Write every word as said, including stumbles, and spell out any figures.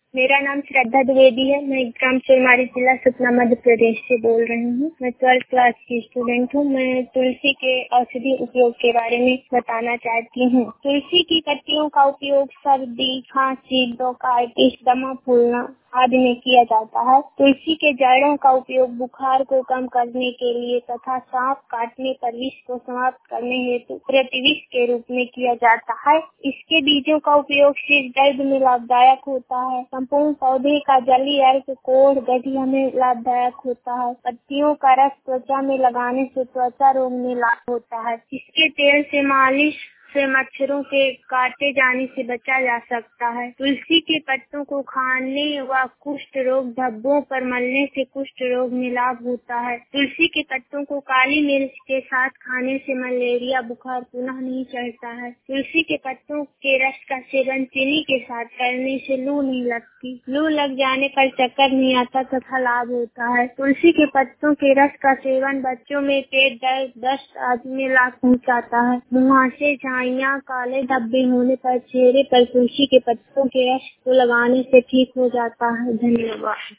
मेरा नाम श्रद्धा द्विवेदी है। मैं ग्राम चुरमारी जिला सतना मध्य प्रदेश से बोल रही हूँ। मैं ट्वेल्थ क्लास की स्टूडेंट हूँ। मैं तुलसी के औषधि उपयोग के बारे में बताना चाहती हूँ। तुलसी की पत्तियों का उपयोग सर्दी, खांसी, ब्रोंकाइटिस, दमा फूलना आदि में किया जाता है। तुलसी के जड़ों का उपयोग बुखार को कम करने के लिए तथा सांप काटने पर विष को समाप्त करने हेतु प्रतिविष के रूप में किया जाता है। इसके बीजों का उपयोग सिर दर्द में लाभदायक होता है। संपूर्ण पौधे का जली अर्क कोढ़ गठिया में लाभदायक होता है। पत्तियों का रस त्वचा में लगाने से त्वचा रोग में लाभ होता है। इसके तेल से मालिश से मच्छरों के काटे जाने से बचा जा सकता है। तुलसी के पत्तों को खाने व कुष्ठ रोग धब्बों पर मलने से कुष्ठ रोग में लाभ होता है। तुलसी के पत्तों को काली मिर्च के साथ खाने से मलेरिया बुखार पुनः नहीं चढ़ता है। तुलसी के पत्तों के रस का सेवन चीनी के साथ करने से लू नहीं लगती। लू लग जाने पर चक्कर नहीं आता तथा लाभ होता है। तुलसी के पत्तों के रस का सेवन बच्चों में पेट दर्द, दस्त आदि में लाभ पहुँचाता है। मुहासे, झाइयाँ, काले धब्बे होने पर चेहरे पर तुलसी के पत्तों के रस को लगाने से ठीक हो जाता है। धन्यवाद।